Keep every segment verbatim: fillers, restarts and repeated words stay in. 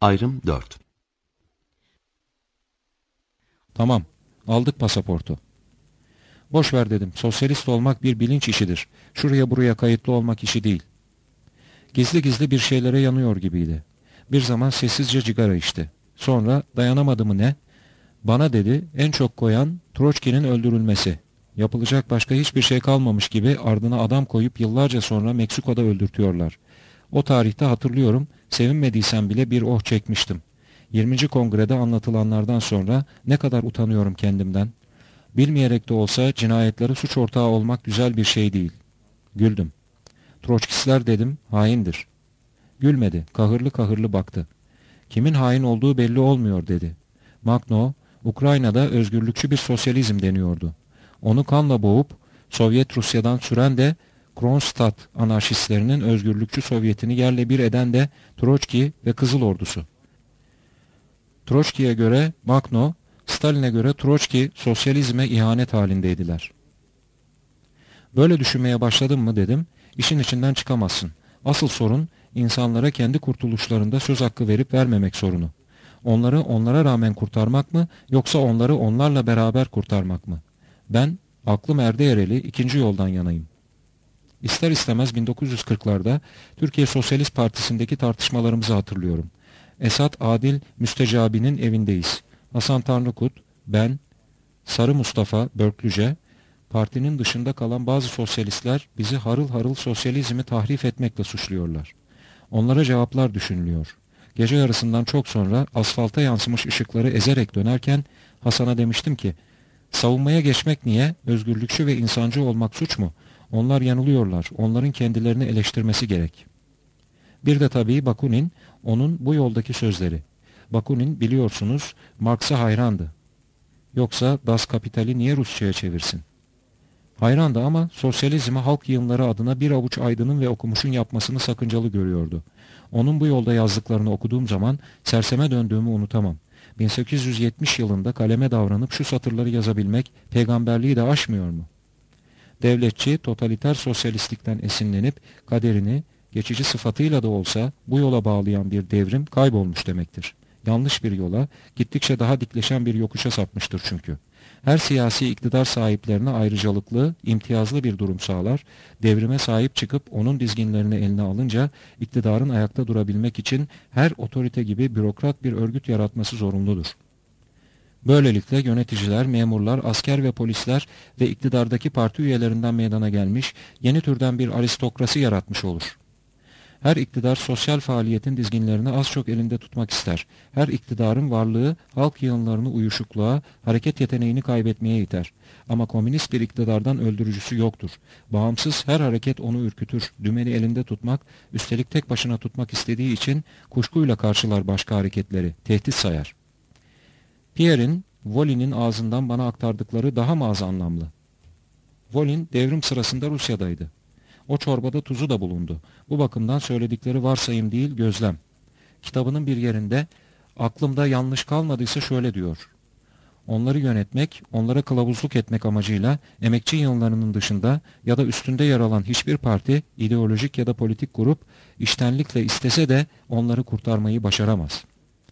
Ayrım dört. Tamam, aldık pasaportu. Boş ver dedim, sosyalist olmak bir bilinç işidir. Şuraya buraya kayıtlı olmak işi değil. Gizli gizli bir şeylere yanıyor gibiydi. Bir zaman sessizce cigara içti. Sonra dayanamadı mı ne? Bana dedi, en çok koyan Troçki'nin öldürülmesi. Yapılacak başka hiçbir şey kalmamış gibi ardına adam koyup yıllarca sonra Meksiko'da öldürtüyorlar. O tarihte hatırlıyorum, sevinmediysem bile bir oh çekmiştim. yirminci kongrede anlatılanlardan sonra ne kadar utanıyorum kendimden. Bilmeyerek de olsa cinayetlere suç ortağı olmak güzel bir şey değil. Güldüm. Troçkistler dedim, haindir. Gülmedi, kahırlı kahırlı baktı. Kimin hain olduğu belli olmuyor dedi. Makhno, Ukrayna'da özgürlükçü bir sosyalizm deniyordu. Onu kanla boğup Sovyet Rusya'dan süren de Kronstadt anarşistlerinin özgürlükçü Sovyetini yerle bir eden de Troçki ve Kızıl Ordusu. Troçki'ye göre Makhno, Stalin'e göre Troçki sosyalizme ihanet halindeydiler. Böyle düşünmeye başladın mı dedim, işin içinden çıkamazsın. Asıl sorun insanlara kendi kurtuluşlarında söz hakkı verip vermemek sorunu. Onları onlara rağmen kurtarmak mı yoksa onları onlarla beraber kurtarmak mı? Ben aklım erde ereli ikinci yoldan yanayım. İster istemez bin dokuz yüz kırklarda Türkiye Sosyalist Partisi'ndeki tartışmalarımızı hatırlıyorum. Esat Adil Müstecabi'nin evindeyiz. Hasan Tanrıkut, ben, Sarı Mustafa Börklüce, partinin dışında kalan bazı sosyalistler bizi harıl harıl sosyalizmi tahrif etmekle suçluyorlar. Onlara cevaplar düşünülüyor. Gece yarısından çok sonra asfalta yansımış ışıkları ezerek dönerken Hasan'a demiştim ki, savunmaya geçmek niye, özgürlükçü ve insancı olmak suç mu? Onlar yanılıyorlar, onların kendilerini eleştirmesi gerek. Bir de tabii Bakunin, onun bu yoldaki sözleri. Bakunin biliyorsunuz Marx'a hayrandı. Yoksa Das Kapital'i niye Rusça'ya çevirsin? Hayrandı ama sosyalizmi halk yığınları adına bir avuç aydının ve okumuşun yapmasını sakıncalı görüyordu. Onun bu yolda yazdıklarını okuduğum zaman serseme döndüğümü unutamam. bin sekiz yüz yetmiş yılında kaleme davranıp şu satırları yazabilmek peygamberliği de aşmıyor mu? Devletçi, totaliter sosyalistlikten esinlenip kaderini geçici sıfatıyla da olsa bu yola bağlayan bir devrim kaybolmuş demektir. Yanlış bir yola, gittikçe daha dikleşen bir yokuşa sapmıştır çünkü. Her siyasi iktidar sahiplerine ayrıcalıklı, imtiyazlı bir durum sağlar, devrime sahip çıkıp onun dizginlerini eline alınca iktidarın ayakta durabilmek için her otorite gibi bürokrat bir örgüt yaratması zorunludur. Böylelikle yöneticiler, memurlar, asker ve polisler ve iktidardaki parti üyelerinden meydana gelmiş yeni türden bir aristokrasi yaratmış olur. Her iktidar sosyal faaliyetin dizginlerini az çok elinde tutmak ister. Her iktidarın varlığı halk yığınlarını uyuşukluğa, hareket yeteneğini kaybetmeye iter. Ama komünist bir iktidardan öldürücüsü yoktur. Bağımsız her hareket onu ürkütür. Dümeni elinde tutmak, üstelik tek başına tutmak istediği için kuşkuyla karşılar başka hareketleri, tehdit sayar. Pierre'in, Volin'in ağzından bana aktardıkları daha mı az anlamlı? Volin devrim sırasında Rusya'daydı. O çorbada tuzu da bulundu. Bu bakımdan söyledikleri varsayım değil, gözlem. Kitabının bir yerinde, aklımda yanlış kalmadıysa şöyle diyor. Onları yönetmek, onlara kılavuzluk etmek amacıyla emekçi yığınlarının dışında ya da üstünde yer alan hiçbir parti, ideolojik ya da politik grup, içtenlikle istese de onları kurtarmayı başaramaz.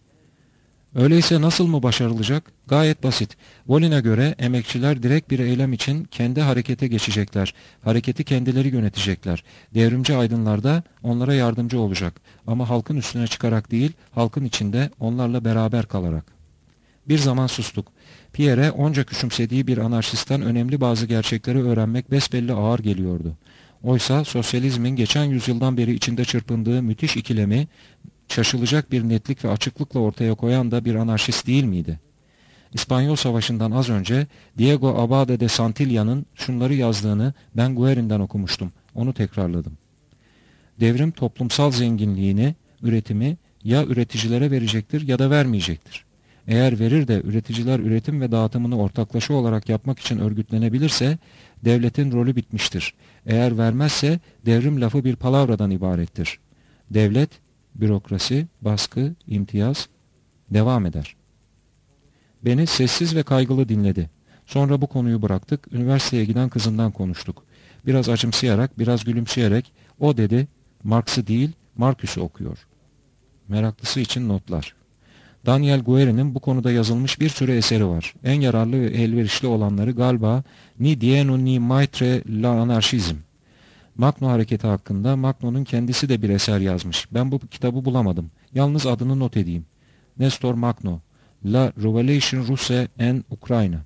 Öyleyse nasıl mı başarılacak? Gayet basit. Volin'e göre emekçiler direkt bir eylem için kendi harekete geçecekler. Hareketi kendileri yönetecekler. Devrimci aydınlar da onlara yardımcı olacak. Ama halkın üstüne çıkarak değil, halkın içinde onlarla beraber kalarak. Bir zaman sustuk. Pierre onca küçümsediği bir anarşistten önemli bazı gerçekleri öğrenmek besbelli ağır geliyordu. Oysa sosyalizmin geçen yüzyıldan beri içinde çırpındığı müthiş ikilemi şaşılacak bir netlik ve açıklıkla ortaya koyan da bir anarşist değil miydi? İspanyol Savaşı'ndan az önce Diego Abade de Santilla'nın şunları yazdığını ben Guerin'den okumuştum. Onu tekrarladım. Devrim toplumsal zenginliğini, üretimi ya üreticilere verecektir ya da vermeyecektir. Eğer verir de üreticiler üretim ve dağıtımını ortaklaşa olarak yapmak için örgütlenebilirse devletin rolü bitmiştir. Eğer vermezse devrim lafı bir palavradan ibarettir. Devlet, bürokrasi, baskı, imtiyaz devam eder. Beni sessiz ve kaygılı dinledi. Sonra bu konuyu bıraktık, üniversiteye giden kızından konuştuk. Biraz acımsayarak, biraz gülümseyerek, o dedi, Marx'ı değil, Marcus'u okuyor. meraklısı için notlar. Daniel Guéri'nin bu konuda yazılmış bir sürü eseri var. En yararlı ve elverişli olanları galiba Ni Dieno ni Maitre l'Anarşizm. Makno hareketi hakkında Makno'nun kendisi de bir eser yazmış. Ben bu kitabı bulamadım. Yalnız adını not edeyim. Nestor Makno, La Revolution Russe en Ukrayna.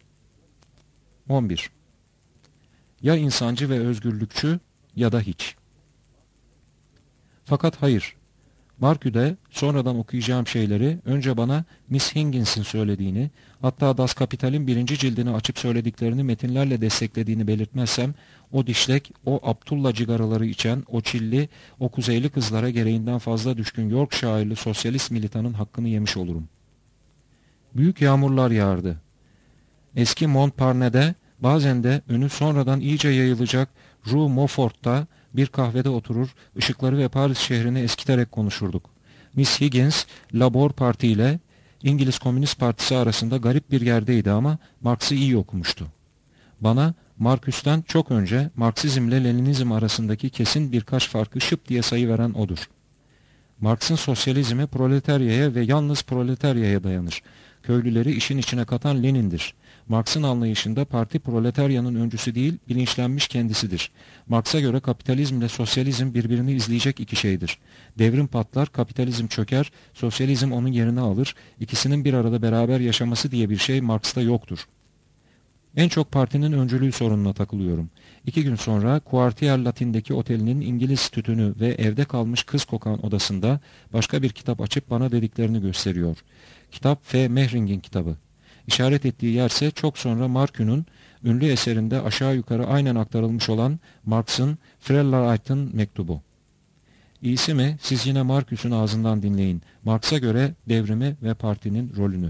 on bir. Ya insancı ve özgürlükçü ya da hiç. Fakat hayır. Marcü'de sonradan okuyacağım şeyleri önce bana Miss Higgins'in söylediğini, hatta Das Kapital'in birinci cildini açıp söylediklerini metinlerle desteklediğini belirtmezsem, o dişlek, o Abdullah cigaraları içen, o çilli, o kuzeyli kızlara gereğinden fazla düşkün Yorkshire'lı sosyalist militanın hakkını yemiş olurum. Büyük yağmurlar yağardı. Eski Montparnas'de, bazen de önü sonradan iyice yayılacak Rue Montfort'ta bir kahvede oturur, ışıkları ve Paris şehrini eskiterek konuşurduk. Miss Higgins, Labour Parti ile İngiliz Komünist Partisi arasında garip bir yerdeydi ama Marx'ı iyi okumuştu. Bana Marcus'tan çok önce Marksizmle Leninizm arasındaki kesin birkaç farkı şıp diye sayıveren odur. Marx'ın sosyalizmi proletaryaya ve yalnız proletaryaya dayanır. Köylüleri işin içine katan Lenin'dir. Marx'ın anlayışında parti proletaryanın öncüsü değil, bilinçlenmiş kendisidir. Marx'a göre kapitalizmle sosyalizm birbirini izleyecek iki şeydir. Devrim patlar, kapitalizm çöker, sosyalizm onun yerini alır. İkisinin bir arada beraber yaşaması diye bir şey Marx'ta yoktur. En çok partinin öncülüğü sorununa takılıyorum. İki gün sonra Quartier Latin'deki otelinin İngiliz tütünü ve evde kalmış kız kokan odasında başka bir kitap açıp bana dediklerini gösteriyor. Kitap F. Mehring'in kitabı. İşaret ettiği yerse çok sonra Marcü'nün ünlü eserinde aşağı yukarı aynen aktarılmış olan Marx'ın Frellerite'ın mektubu. İyisi mi siz yine Marcüs'ün ağzından dinleyin. Marx'a göre devrimi ve partinin rolünü.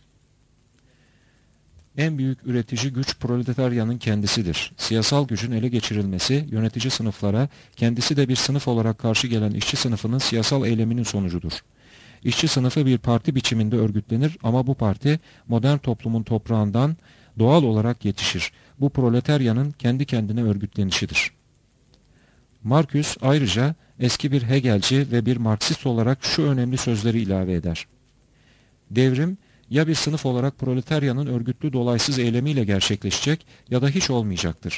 En büyük üretici güç proletaryanın kendisidir. Siyasal gücün ele geçirilmesi yönetici sınıflara, kendisi de bir sınıf olarak karşı gelen işçi sınıfının siyasal eyleminin sonucudur. İşçi sınıfı bir parti biçiminde örgütlenir ama bu parti modern toplumun toprağından doğal olarak yetişir. Bu proletaryanın kendi kendine örgütlenişidir. Marcus ayrıca eski bir Hegelci ve bir Marksist olarak şu önemli sözleri ilave eder. Devrim ya bir sınıf olarak proletaryanın örgütlü dolaysız eylemiyle gerçekleşecek ya da hiç olmayacaktır.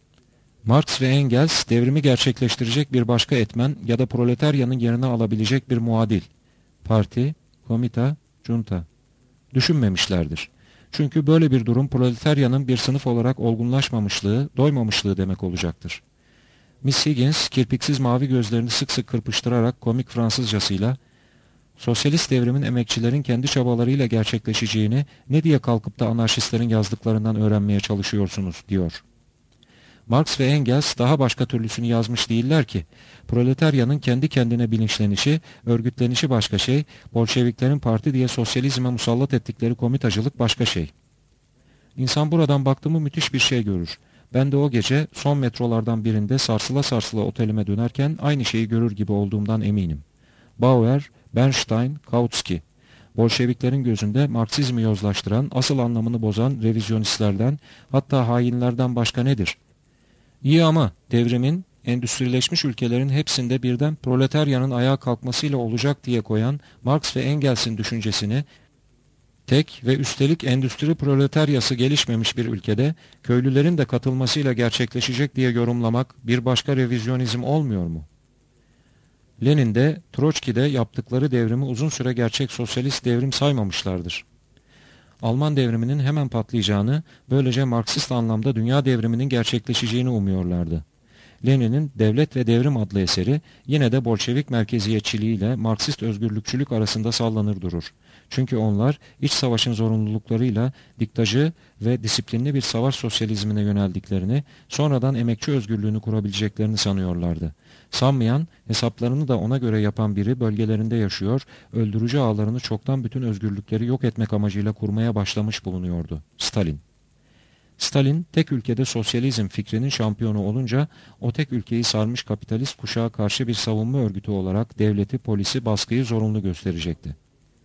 Marx ve Engels devrimi gerçekleştirecek bir başka etmen ya da proletaryanın yerini alabilecek bir muadil, parti, komita, junta düşünmemişlerdir. Çünkü böyle bir durum proletaryanın bir sınıf olarak olgunlaşmamışlığı, doymamışlığı demek olacaktır. Miss Higgins kirpiksiz mavi gözlerini sık sık kırpıştırarak komik Fransızcasıyla sosyalist devrimin emekçilerin kendi çabalarıyla gerçekleşeceğini ne diye kalkıp da anarşistlerin yazdıklarından öğrenmeye çalışıyorsunuz diyor. Marx ve Engels daha başka türlüsünü yazmış değiller ki. Proletaryanın kendi kendine bilinçlenişi, örgütlenişi başka şey, Bolşeviklerin parti diye sosyalizme musallat ettikleri komitacılık başka şey. İnsan buradan baktı mı müthiş bir şey görür. Ben de o gece son metrolardan birinde sarsıla sarsıla otelime dönerken aynı şeyi görür gibi olduğumdan eminim. Bauer, Bernstein, Kautsky. Bolşeviklerin gözünde Marksizmi yozlaştıran, asıl anlamını bozan revizyonistlerden, hatta hainlerden başka nedir? İyi ama devrimin endüstrileşmiş ülkelerin hepsinde birden proletaryanın ayağa kalkmasıyla olacak diye koyan Marx ve Engels'in düşüncesini tek ve üstelik endüstri proletaryası gelişmemiş bir ülkede köylülerin de katılmasıyla gerçekleşecek diye yorumlamak bir başka revizyonizm olmuyor mu? Lenin'de, Troçki'de yaptıkları devrimi uzun süre gerçek sosyalist devrim saymamışlardır. Alman devriminin hemen patlayacağını, böylece Marksist anlamda dünya devriminin gerçekleşeceğini umuyorlardı. Lenin'in Devlet ve Devrim adlı eseri yine de Bolşevik merkeziyetçiliğiyle Marksist özgürlükçülük arasında sallanır durur. Çünkü onlar iç savaşın zorunluluklarıyla diktacı ve disiplinli bir savaş sosyalizmine yöneldiklerini, sonradan emekçi özgürlüğünü kurabileceklerini sanıyorlardı. Sanmayan, hesaplarını da ona göre yapan biri bölgelerinde yaşıyor, öldürücü ağlarını çoktan bütün özgürlükleri yok etmek amacıyla kurmaya başlamış bulunuyordu. Stalin. Stalin, tek ülkede sosyalizm fikrinin şampiyonu olunca, o tek ülkeyi sarmış kapitalist kuşağa karşı bir savunma örgütü olarak devleti, polisi, baskıyı zorunlu gösterecekti.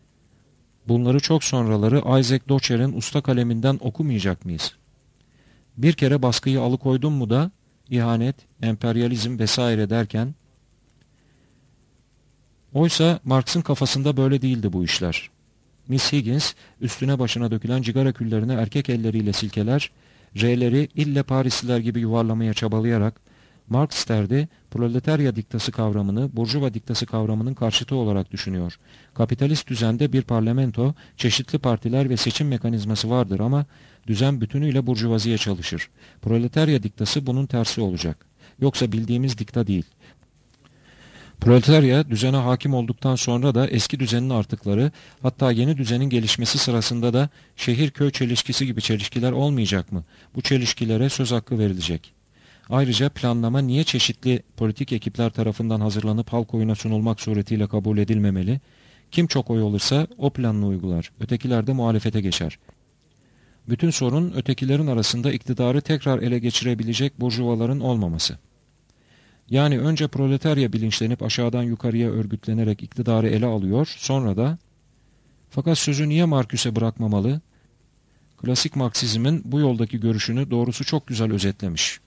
Bunları çok sonraları Isaac Docher'in usta kaleminden okumayacak mıyız? Bir kere baskıyı alıkoydun mu da, ihanet, emperyalizm vesaire derken, Oysa Marx'ın kafasında böyle değildi bu işler. Miss Higgins üstüne başına dökülen cigara küllerini erkek elleriyle silkeler, R'leri ille Parisliler gibi yuvarlamaya çabalayarak Marx derdi, proletarya diktası kavramını burjuva diktası kavramının karşıtı olarak düşünüyor. Kapitalist düzende bir parlamento, çeşitli partiler ve seçim mekanizması vardır ama düzen bütünüyle burjuvaziye çalışır. Proletarya diktası bunun tersi olacak. Yoksa bildiğimiz dikta değil. Proletarya düzene hakim olduktan sonra da eski düzenin artıkları, hatta yeni düzenin gelişmesi sırasında da şehir-köy çelişkisi gibi çelişkiler olmayacak mı? Bu çelişkilere söz hakkı verilecek. Ayrıca planlama niye çeşitli politik ekipler tarafından hazırlanıp halk oyuna sunulmak suretiyle kabul edilmemeli? Kim çok oy alırsa o planını uygular, ötekiler de muhalefete geçer. Bütün sorun ötekilerin arasında iktidarı tekrar ele geçirebilecek burjuvaların olmaması. Yani önce proletarya bilinçlenip aşağıdan yukarıya örgütlenerek iktidarı ele alıyor, sonra da fakat sözü niye Marcuse bırakmamalı? Klasik Marksizmin bu yoldaki görüşünü doğrusu çok güzel özetlemiş.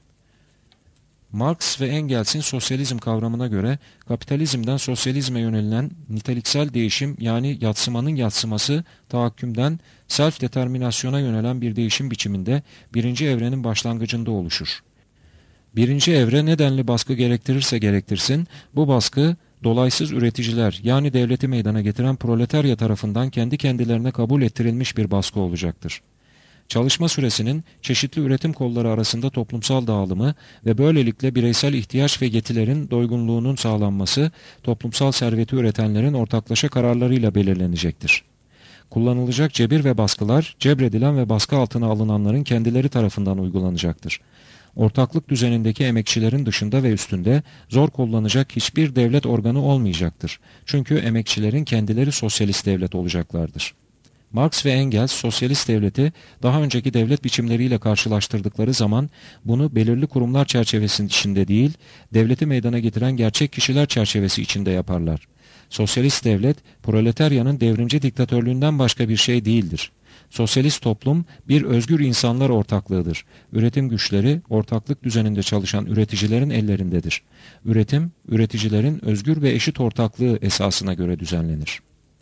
Marx ve Engels'in sosyalizm kavramına göre kapitalizmden sosyalizme yönelilen niteliksel değişim yani yadsımanın yadsıması tahakkümden self-determinasyona yönelen bir değişim biçiminde birinci evrenin başlangıcında oluşur. Birinci evre nedenli baskı gerektirirse gerektirsin, bu baskı dolaysız üreticiler yani devleti meydana getiren proletarya tarafından kendi kendilerine kabul ettirilmiş bir baskı olacaktır. Çalışma süresinin çeşitli üretim kolları arasında toplumsal dağılımı ve böylelikle bireysel ihtiyaç ve yetilerin doygunluğunun sağlanması toplumsal serveti üretenlerin ortaklaşa kararlarıyla belirlenecektir. Kullanılacak cebir ve baskılar cebredilen ve baskı altına alınanların kendileri tarafından uygulanacaktır. Ortaklık düzenindeki emekçilerin dışında ve üstünde zor kullanacak hiçbir devlet organı olmayacaktır. Çünkü emekçilerin kendileri sosyalist devlet olacaklardır. Marx ve Engels sosyalist devleti daha önceki devlet biçimleriyle karşılaştırdıkları zaman bunu belirli kurumlar çerçevesinin içinde değil, devleti meydana getiren gerçek kişiler çerçevesi içinde yaparlar. Sosyalist devlet, proletaryanın devrimci diktatörlüğünden başka bir şey değildir. Sosyalist toplum bir özgür insanlar ortaklığıdır. Üretim güçleri ortaklık düzeninde çalışan üreticilerin ellerindedir. Üretim, üreticilerin özgür ve eşit ortaklığı esasına göre düzenlenir.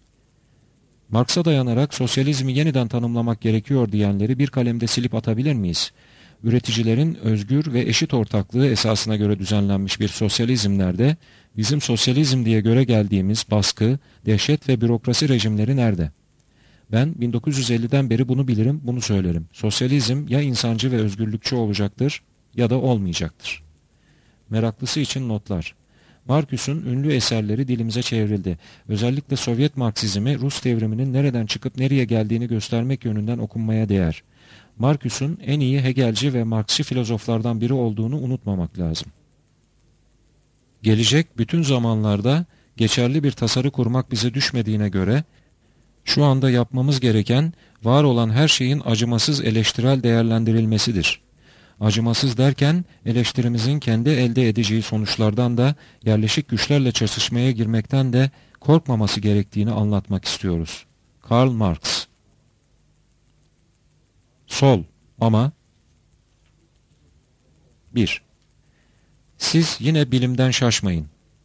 Marx'a dayanarak sosyalizmi yeniden tanımlamak gerekiyor diyenleri bir kalemde silip atabilir miyiz? Üreticilerin özgür ve eşit ortaklığı esasına göre düzenlenmiş bir sosyalizm nerede? Bizim sosyalizm diye göre geldiğimiz baskı, dehşet ve bürokrasi rejimleri nerede? Ben bin dokuz yüz elliden beri bunu bilirim, bunu söylerim. Sosyalizm ya insancı ve özgürlükçü olacaktır ya da olmayacaktır. Meraklısı için notlar. Marcus'un ünlü eserleri dilimize çevrildi. Özellikle Sovyet Marksizmi Rus devriminin nereden çıkıp nereye geldiğini göstermek yönünden okunmaya değer. Marcus'un en iyi Hegelci ve Marksçı filozoflardan biri olduğunu unutmamak lazım. Gelecek bütün zamanlarda geçerli bir tasarı kurmak bize düşmediğine göre, şu anda yapmamız gereken var olan her şeyin acımasız eleştirel değerlendirilmesidir. Acımasız derken eleştirimizin kendi elde edeceği sonuçlardan da yerleşik güçlerle çatışmaya girmekten de korkmaması gerektiğini anlatmak istiyoruz. Karl Marx. Sol ama bir. Siz yine bilimden şaşmayın.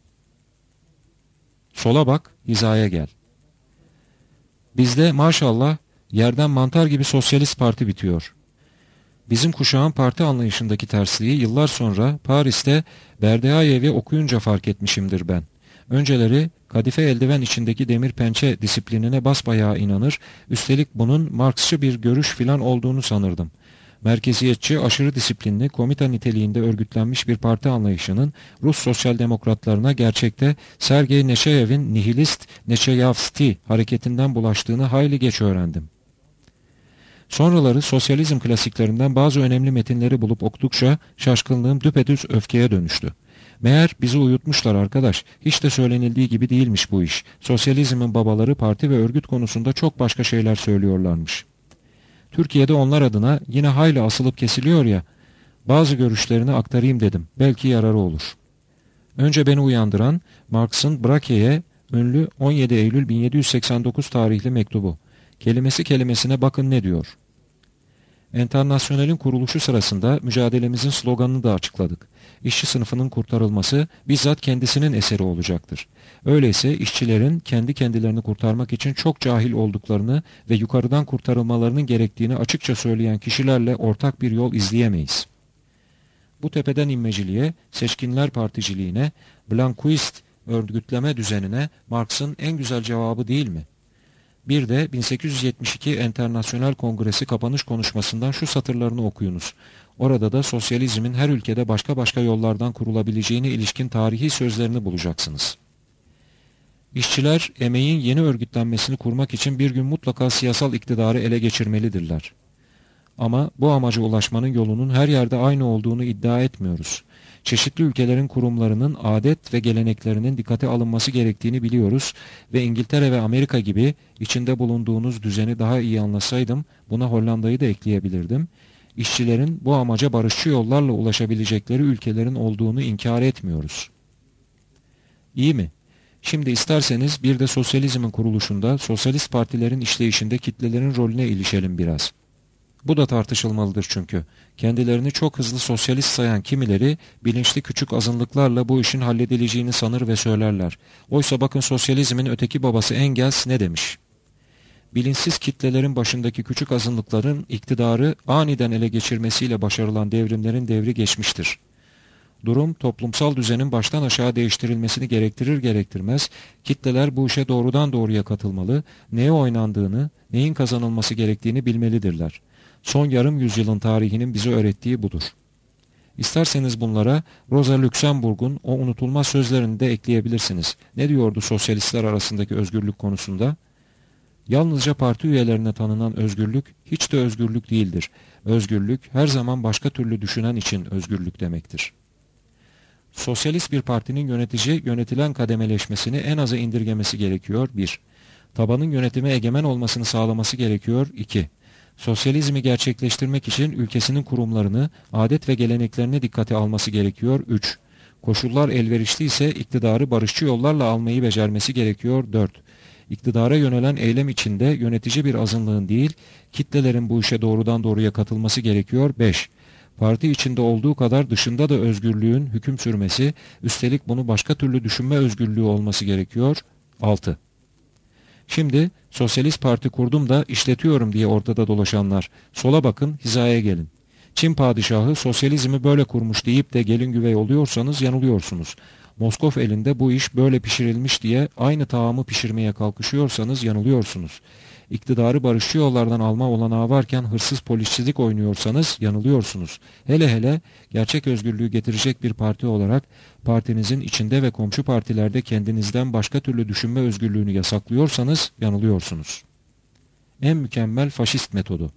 Sola bak, hizaya gel. Bizde maşallah yerden mantar gibi sosyalist parti bitiyor. Bizim kuşağın parti anlayışındaki tersliği yıllar sonra Paris'te Berdyaev'i okuyunca fark etmişimdir ben. Önceleri kadife eldiven içindeki demir pençe disiplinine basbayağı inanır, üstelik bunun Marksçı bir görüş filan olduğunu sanırdım. Merkeziyetçi, aşırı disiplinli, komita niteliğinde örgütlenmiş bir parti anlayışının Rus sosyal demokratlarına gerçekte Sergey Neçeyev'in nihilist Neçeyavsti hareketinden bulaştığını hayli geç öğrendim. Sonraları sosyalizm klasiklerinden bazı önemli metinleri bulup okudukça şaşkınlığım düpedüz öfkeye dönüştü. Meğer bizi uyutmuşlar arkadaş, hiç de söylenildiği gibi değilmiş bu iş. Sosyalizmin babaları parti ve örgüt konusunda çok başka şeyler söylüyorlarmış. Türkiye'de onlar adına yine hayli asılıp kesiliyor ya, bazı görüşlerini aktarayım dedim, belki yararı olur. Önce beni uyandıran Marx'ın Brake'ye ünlü on yedi Eylül bin yedi yüz seksen dokuz tarihli mektubu. Kelimesi kelimesine bakın ne diyor. Enternasyonel'in kuruluşu sırasında mücadelemizin sloganını da açıkladık. İşçi sınıfının kurtarılması bizzat kendisinin eseri olacaktır. Öyleyse işçilerin kendi kendilerini kurtarmak için çok cahil olduklarını ve yukarıdan kurtarılmalarının gerektiğini açıkça söyleyen kişilerle ortak bir yol izleyemeyiz. Bu tepeden inmeciliğe, seçkinler particiliğine, Blanquist örgütleme düzenine Marx'ın en güzel cevabı değil mi? Bir de bin sekiz yüz yetmiş iki Enternasyonel Kongresi kapanış konuşmasından şu satırlarını okuyunuz. Orada da sosyalizmin her ülkede başka başka yollardan kurulabileceğine ilişkin tarihi sözlerini bulacaksınız. İşçiler emeğin yeni örgütlenmesini kurmak için bir gün mutlaka siyasal iktidarı ele geçirmelidirler. Ama bu amaca ulaşmanın yolunun her yerde aynı olduğunu iddia etmiyoruz. Çeşitli ülkelerin kurumlarının adet ve geleneklerinin dikkate alınması gerektiğini biliyoruz ve İngiltere ve Amerika gibi içinde bulunduğunuz düzeni daha iyi anlasaydım buna Hollanda'yı da ekleyebilirdim. İşçilerin bu amaca barışçı yollarla ulaşabilecekleri ülkelerin olduğunu inkar etmiyoruz. İyi mi? Şimdi isterseniz bir de sosyalizmin kuruluşunda, sosyalist partilerin işleyişinde kitlelerin rolüne ilişelim biraz. Bu da tartışılmalıdır çünkü. Kendilerini çok hızlı sosyalist sayan kimileri bilinçli küçük azınlıklarla bu işin halledileceğini sanır ve söylerler. Oysa bakın sosyalizmin öteki babası Engels ne demiş? Bilinçsiz kitlelerin başındaki küçük azınlıkların iktidarı aniden ele geçirmesiyle başarılan devrimlerin devri geçmiştir. Durum toplumsal düzenin baştan aşağı değiştirilmesini gerektirir gerektirmez kitleler bu işe doğrudan doğruya katılmalı, neye oynandığını, neyin kazanılması gerektiğini bilmelidirler. Son yarım yüzyılın tarihinin bize öğrettiği budur. İsterseniz bunlara Rosa Luxemburg'un o unutulmaz sözlerini de ekleyebilirsiniz. Ne diyordu sosyalistler arasındaki özgürlük konusunda? Yalnızca parti üyelerine tanınan özgürlük hiç de özgürlük değildir. Özgürlük her zaman başka türlü düşünen için özgürlük demektir. Sosyalist bir partinin yönetici yönetilen kademeleşmesini en aza indirgemesi gerekiyor. bir. Tabanın yönetime egemen olmasını sağlaması gerekiyor. iki. Sosyalizmi gerçekleştirmek için ülkesinin kurumlarını, adet ve geleneklerini dikkate alması gerekiyor. üç. Koşullar elverişli ise iktidarı barışçı yollarla almayı becermesi gerekiyor. dört. İktidara yönelen eylem içinde yönetici bir azınlığın değil, kitlelerin bu işe doğrudan doğruya katılması gerekiyor. beş. Parti içinde olduğu kadar dışında da özgürlüğün hüküm sürmesi, üstelik bunu başka türlü düşünme özgürlüğü olması gerekiyor. altı. Şimdi sosyalist parti kurdum da işletiyorum diye ortada dolaşanlar, sola bakın, hizaya gelin. Çin padişahı sosyalizmi böyle kurmuş deyip de gelin güvey oluyorsanız yanılıyorsunuz. Moskov elinde bu iş böyle pişirilmiş diye aynı taamı pişirmeye kalkışıyorsanız yanılıyorsunuz. İktidarı barışçı yollardan alma olanağı varken hırsız polisçilik oynuyorsanız yanılıyorsunuz. Hele hele gerçek özgürlüğü getirecek bir parti olarak partinizin içinde ve komşu partilerde kendinizden başka türlü düşünme özgürlüğünü yasaklıyorsanız yanılıyorsunuz. En mükemmel faşist metodu.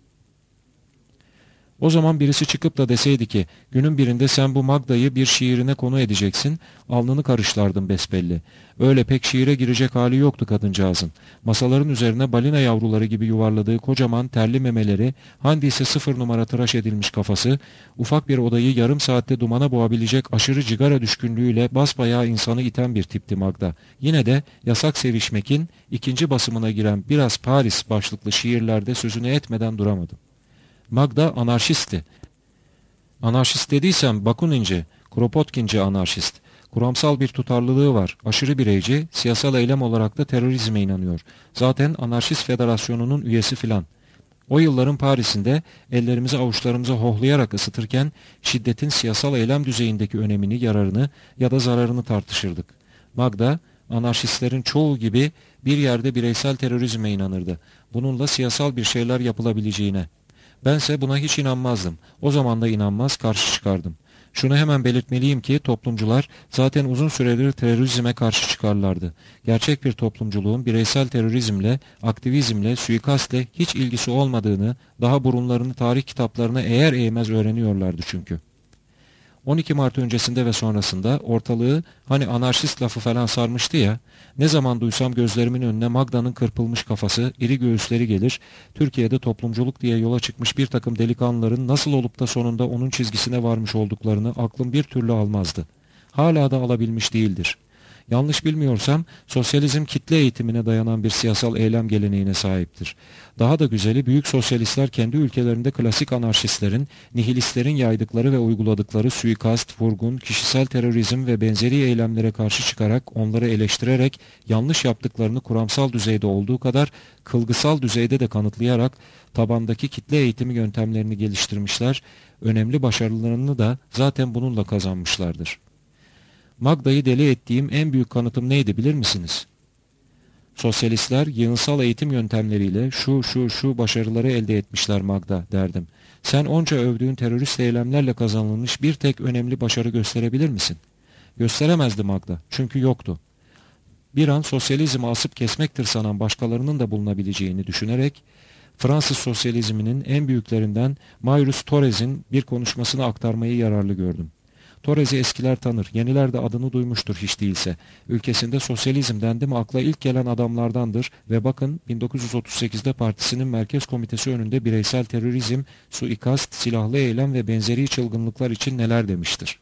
O zaman birisi çıkıp da deseydi ki günün birinde sen bu Magda'yı bir şiirine konu edeceksin, alnını karışlardım besbelli. Öyle pek şiire girecek hali yoktu kadıncağızın. Masaların üzerine balina yavruları gibi yuvarladığı kocaman terli memeleri, handiyse sıfır numara tıraş edilmiş kafası, ufak bir odayı yarım saatte dumana boğabilecek aşırı cigara düşkünlüğüyle basbayağı insanı iten bir tipti Magda. Yine de Yasak Sevişmek'in ikinci basımına giren Biraz Paris başlıklı şiirlerde sözünü etmeden duramadım. Magda anarşistti. Anarşist dediysem Bakuninci, Kropotkinci anarşist. Kuramsal bir tutarlılığı var, aşırı bireyci, siyasal eylem olarak da terörizme inanıyor. Zaten Anarşist Federasyonu'nun üyesi filan. O yılların Paris'inde ellerimizi avuçlarımıza hohlayarak ısıtırken şiddetin siyasal eylem düzeyindeki önemini, yararını ya da zararını tartışırdık. Magda, anarşistlerin çoğu gibi bir yerde bireysel terörizme inanırdı. Bununla siyasal bir şeyler yapılabileceğine. Bense buna hiç inanmazdım. O zaman da inanmaz, karşı çıkardım. Şunu hemen belirtmeliyim ki toplumcular zaten uzun süredir terörizme karşı çıkarlardı. Gerçek bir toplumculuğun bireysel terörizmle, aktivizmle, suikastle hiç ilgisi olmadığını daha burunlarını tarih kitaplarına eğer eğmez öğreniyorlardı çünkü. on iki Mart öncesinde ve sonrasında ortalığı hani anarşist lafı falan sarmıştı ya, ne zaman duysam gözlerimin önüne Magda'nın kırpılmış kafası, iri göğüsleri gelir, Türkiye'de toplumculuk diye yola çıkmış bir takım delikanlıların nasıl olup da sonunda onun çizgisine varmış olduklarını aklım bir türlü almazdı. Hala da alabilmiş değildir. Yanlış bilmiyorsam sosyalizm kitle eğitimine dayanan bir siyasal eylem geleneğine sahiptir. Daha da güzeli büyük sosyalistler kendi ülkelerinde klasik anarşistlerin, nihilistlerin yaydıkları ve uyguladıkları suikast, vurgun, kişisel terörizm ve benzeri eylemlere karşı çıkarak onları eleştirerek yanlış yaptıklarını kuramsal düzeyde olduğu kadar kılgısal düzeyde de kanıtlayarak tabandaki kitle eğitimi yöntemlerini geliştirmişler, önemli başarılarını da zaten bununla kazanmışlardır. Magda'yı deli ettiğim en büyük kanıtım neydi bilir misiniz? Sosyalistler yığınsal eğitim yöntemleriyle şu şu şu başarıları elde etmişler Magda derdim. Sen onca övdüğün terörist eylemlerle kazanılmış bir tek önemli başarı gösterebilir misin? Gösteremezdi Magda çünkü yoktu. Bir an sosyalizmi asıp kesmektir sanan başkalarının da bulunabileceğini düşünerek Fransız sosyalizminin en büyüklerinden Marius Thorez'in bir konuşmasını aktarmayı yararlı gördüm. Thorez'i eskiler tanır, yeniler de adını duymuştur hiç değilse. Ülkesinde sosyalizm dendi mi akla ilk gelen adamlardandır ve bakın bin dokuz yüz otuz sekizde partisinin merkez komitesi önünde bireysel terörizm, suikast, silahlı eylem ve benzeri çılgınlıklar için neler demiştir.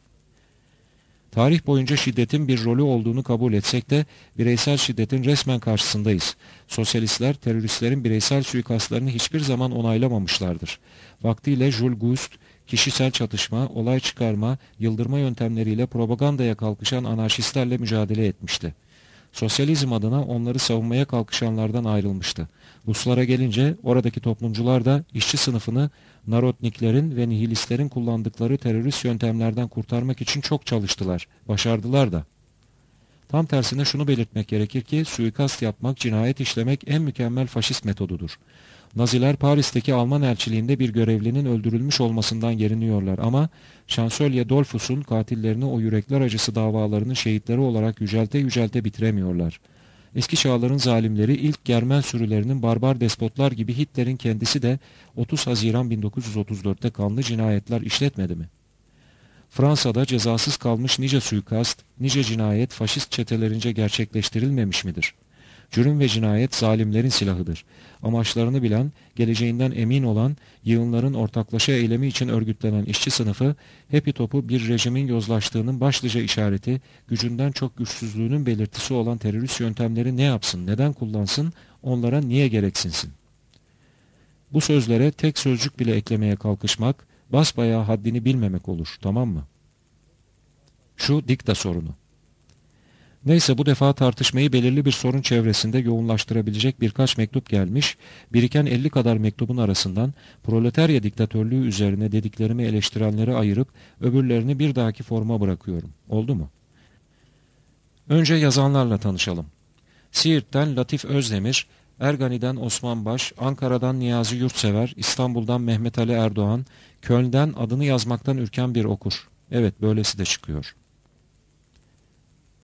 Tarih boyunca şiddetin bir rolü olduğunu kabul etsek de bireysel şiddetin resmen karşısındayız. Sosyalistler teröristlerin bireysel suikastlarını hiçbir zaman onaylamamışlardır. Vaktiyle Jules Gust, kişisel çatışma, olay çıkarma, yıldırma yöntemleriyle propagandaya kalkışan anarşistlerle mücadele etmişti. Sosyalizm adına onları savunmaya kalkışanlardan ayrılmıştı. Ruslara gelince oradaki toplumcular da işçi sınıfını narodniklerin ve nihilistlerin kullandıkları terörist yöntemlerden kurtarmak için çok çalıştılar. Başardılar da. Tam tersine şunu belirtmek gerekir ki suikast yapmak, cinayet işlemek en mükemmel faşist metodudur. Naziler Paris'teki Alman elçiliğinde bir görevlinin öldürülmüş olmasından yeriniyorlar ama Şansölye Dollfuss'un katillerini o yürekler acısı davalarının şehitleri olarak yücelte yücelte bitiremiyorlar. Eski çağların zalimleri ilk Germen sürülerinin barbar despotlar gibi Hitler'in kendisi de otuz Haziran bin dokuz yüz otuz dörtte kanlı cinayetler işletmedi mi? Fransa'da cezasız kalmış nice suikast, nice cinayet faşist çetelerince gerçekleştirilmemiş midir? Cürüm ve cinayet zalimlerin silahıdır. Amaçlarını bilen, geleceğinden emin olan, yığınların ortaklaşa eylemi için örgütlenen işçi sınıfı, hepi topu bir rejimin yozlaştığının başlıca işareti, gücünden çok güçsüzlüğünün belirtisi olan terörist yöntemleri ne yapsın, neden kullansın, onlara niye gereksinsin? Bu sözlere tek sözcük bile eklemeye kalkışmak, basbayağı haddini bilmemek olur, tamam mı? Şu dikta sorunu. Neyse bu defa tartışmayı belirli bir sorun çevresinde yoğunlaştırabilecek birkaç mektup gelmiş, biriken elli kadar mektubun arasından proletarya diktatörlüğü üzerine dediklerimi eleştirenleri ayırıp öbürlerini bir dahaki forma bırakıyorum. Oldu mu? Önce yazanlarla tanışalım. Siirt'ten Latif Özdemir, Ergani'den Osman Baş, Ankara'dan Niyazi Yurtsever, İstanbul'dan Mehmet Ali Erdoğan, Köln'den adını yazmaktan ürken bir okur. Evet böylesi de çıkıyor.